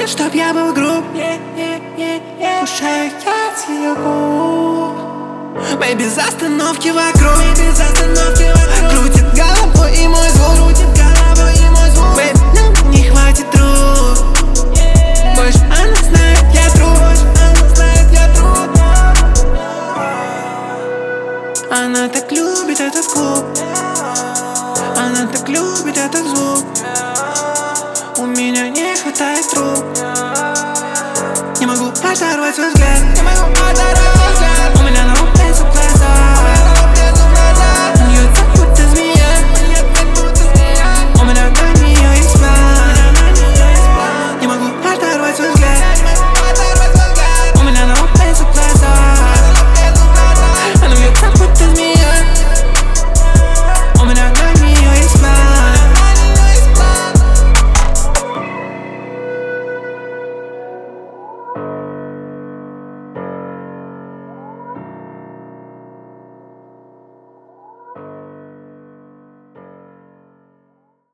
хочет, чтоб я был груб. Кушаю я с ее губ. Мы без остановки вокруг. Крутит головой и мой звук. Бэйб, нам не хватит рук. Больше она знает, я труд. Она так любит этот клуб. Она так любит этот звук. У меня не хватает рук. Не могу оторвать свой взгляд.